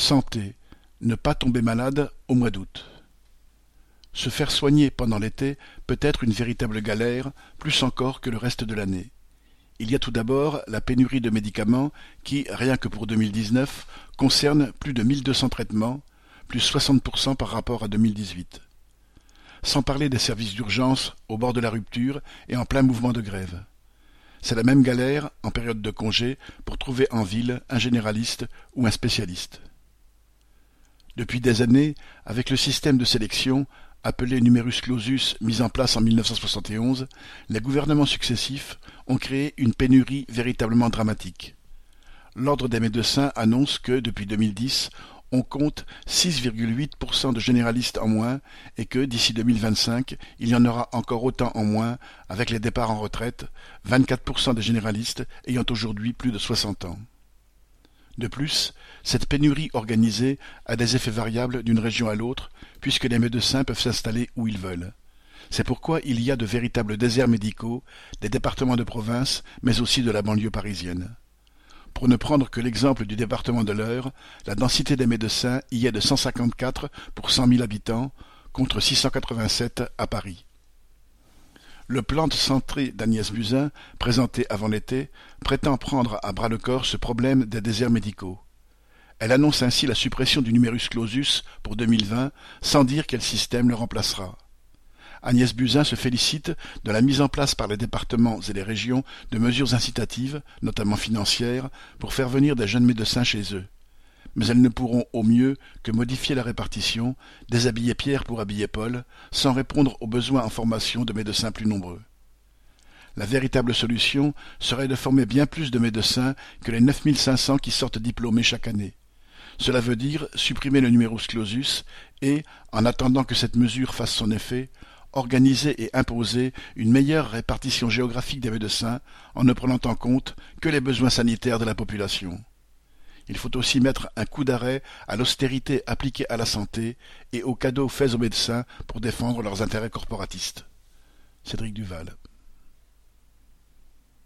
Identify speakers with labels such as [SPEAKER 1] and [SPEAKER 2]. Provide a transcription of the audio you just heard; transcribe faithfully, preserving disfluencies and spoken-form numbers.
[SPEAKER 1] Santé, ne pas tomber malade au mois d'août. Se faire soigner pendant l'été peut être une véritable galère, plus encore que le reste de l'année. Il y a tout d'abord la pénurie de médicaments qui, rien que pour deux mille dix-neuf, concerne plus de mille deux cents traitements, plus soixante pour cent par rapport à deux mille dix-huit. Sans parler des services d'urgence au bord de la rupture et en plein mouvement de grève. C'est la même galère, en période de congé, pour trouver en ville un généraliste ou un spécialiste. Depuis des années, avec le système de sélection, appelé numerus clausus mis en place en mille neuf cent soixante et onze, les gouvernements successifs ont créé une pénurie véritablement dramatique. L'Ordre des médecins annonce que, depuis deux mille dix, on compte six virgule huit pour cent de généralistes en moins et que, d'ici deux mille vingt-cinq, il y en aura encore autant en moins avec les départs en retraite, vingt-quatre pour cent des généralistes ayant aujourd'hui plus de soixante ans. De plus, cette pénurie organisée a des effets variables d'une région à l'autre, puisque les médecins peuvent s'installer où ils veulent. C'est pourquoi il y a de véritables déserts médicaux, des départements de province, mais aussi de la banlieue parisienne. Pour ne prendre que l'exemple du département de l'Eure, la densité des médecins y est de cent cinquante-quatre pour cent mille habitants, contre six cent quatre-vingt-sept à Paris. Le plan de santé d'Agnès Buzyn, présenté avant l'été, prétend prendre à bras-le-corps ce problème des déserts médicaux. Elle annonce ainsi la suppression du numerus clausus pour deux mille vingt, sans dire quel système le remplacera. Agnès Buzyn se félicite de la mise en place par les départements et les régions de mesures incitatives, notamment financières, pour faire venir des jeunes médecins chez eux. Mais elles ne pourront au mieux que modifier la répartition, déshabiller Pierre pour habiller Paul, sans répondre aux besoins en formation de médecins plus nombreux. La véritable solution serait de former bien plus de médecins que les neuf mille cinq cents qui sortent diplômés chaque année. Cela veut dire supprimer le numerus clausus et, en attendant que cette mesure fasse son effet, organiser et imposer une meilleure répartition géographique des médecins en ne prenant en compte que les besoins sanitaires de la population. Il faut aussi mettre un coup d'arrêt à l'austérité appliquée à la santé et aux cadeaux faits aux médecins pour défendre leurs intérêts corporatistes. Cédric Duval.